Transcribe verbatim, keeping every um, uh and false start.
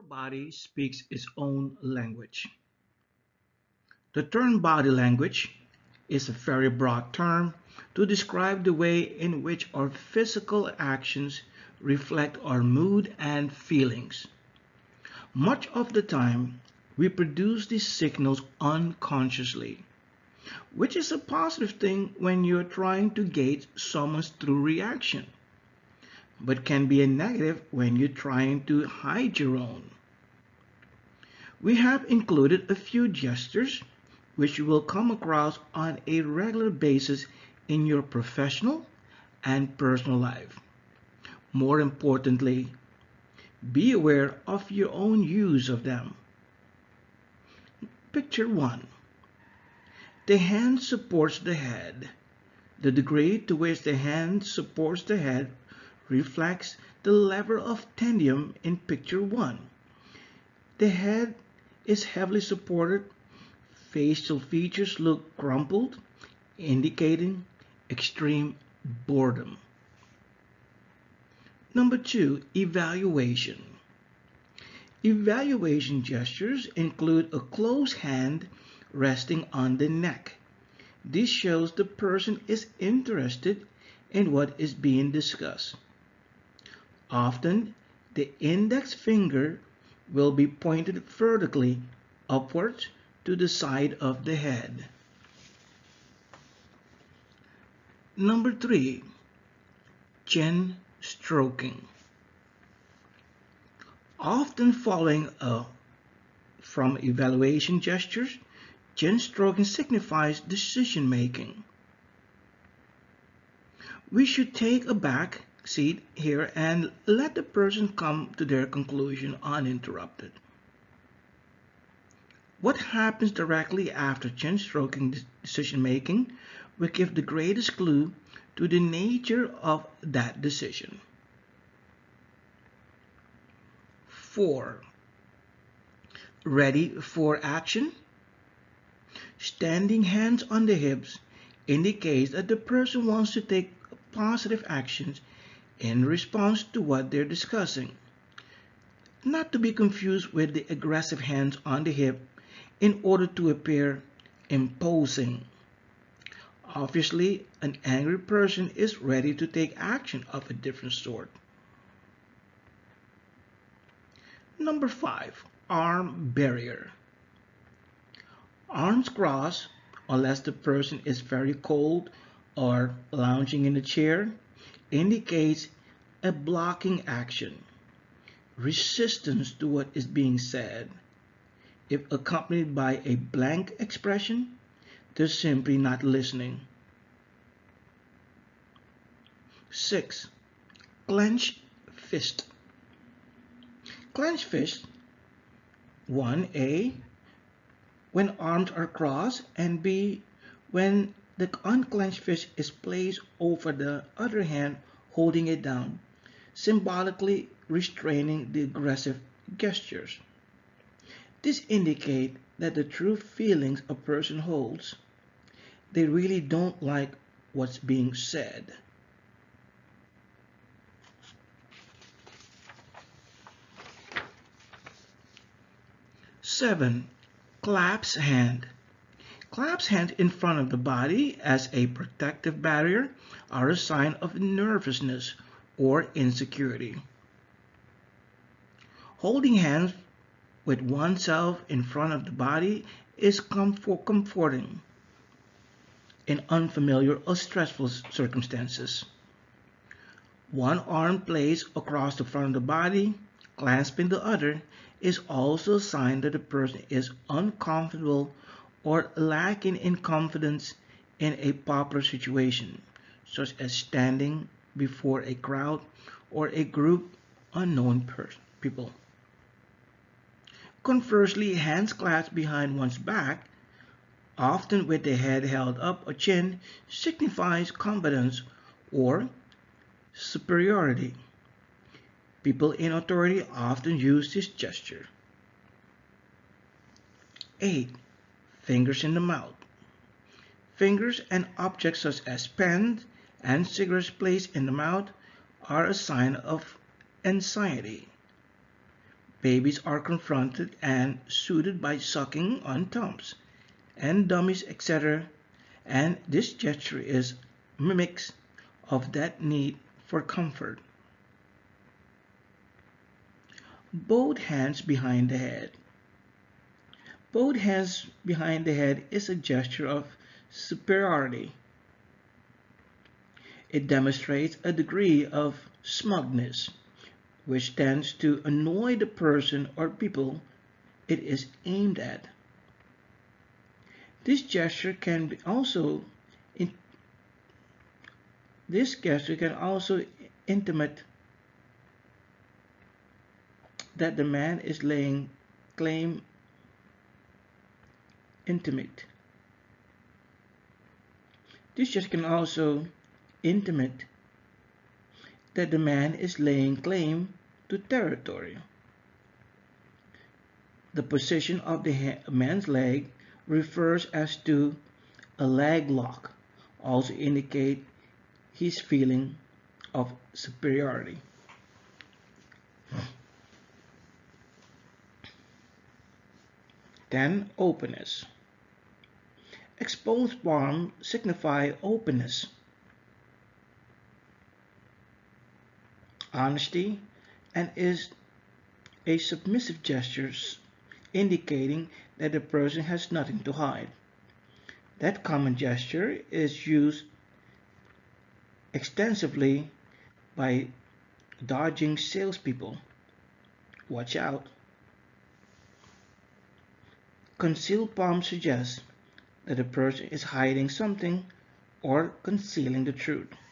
body speaks its own language. The term body language is a very broad term to describe the way in which our physical actions reflect our mood and feelings. Much of the time, we produce these signals unconsciously, which is a positive thing when you're trying to gauge someone's true reaction, but can be a negative when you're trying to hide your own. We have included a few gestures which you will come across on a regular basis in your professional and personal life. More importantly, be aware of your own use of them. Picture one. The hand supports the head. The degree to which the hand supports the head reflects the level of tendium in picture one. The head is heavily supported. Facial features look crumpled, indicating extreme boredom. Number two, evaluation. Evaluation gestures include a closed hand resting on the neck. This shows the person is interested in what is being discussed. Often, the index finger will be pointed vertically upwards to the side of the head. Number three, chin stroking. Often following a, from evaluation gestures, chin stroking signifies decision making. We should take a back seat here and let the person come to their conclusion uninterrupted. What happens directly after chin stroking decision making will give the greatest clue to the nature of that decision. Four. Ready for action? Standing hands on the hips indicates that the person wants to take positive actions in response to what they're discussing. Not to be confused with the aggressive hands on the hip in order to appear imposing. Obviously, an angry person is ready to take action of a different sort. Number five, arm barrier. Arms crossed unless the person is very cold or lounging in a chair indicates a blocking action, resistance to what is being said. If accompanied by a blank expression, they're simply not listening. Six, clenched fist. Clenched fist, one, A, when arms are crossed, and B, when the unclenched fist is placed over the other hand holding it down, symbolically restraining the aggressive gestures. This indicates that the true feelings a person holds. They really don't like what's being said. Seven, clasp hand. Clasp hands in front of the body as a protective barrier are a sign of nervousness or insecurity. Holding hands with oneself in front of the body is comfort comforting in unfamiliar or stressful circumstances. One arm placed across the front of the body, clasping the other, is also a sign that the person is uncomfortable or lacking in confidence in a popular situation, such as standing before a crowd or a group of unknown people. Conversely, hands clasped behind one's back, often with the head held up or chin, signifies confidence or superiority. People in authority often use this gesture. Eight, fingers in the mouth. Fingers and objects such as pens and cigarettes placed in the mouth are a sign of anxiety. Babies are confronted and soothed by sucking on thumbs and dummies, et cetera. And this gesture is mimics of that need for comfort. Both hands behind the head. Both hands behind the head is a gesture of superiority. It demonstrates a degree of smugness, which tends to annoy the person or people it is aimed at. This gesture can be also in, this gesture can also intimate that the man is laying claim intimate. This gesture can also intimate that the man is laying claim to territory. The position of the man's leg refers as to a leg lock, also indicate his feeling of superiority. Then openness. Exposed palms signify openness, honesty, and is a submissive gesture indicating that the person has nothing to hide. That common gesture is used extensively by dodging salespeople. Watch out. Concealed palm suggests that the person is hiding something or concealing the truth.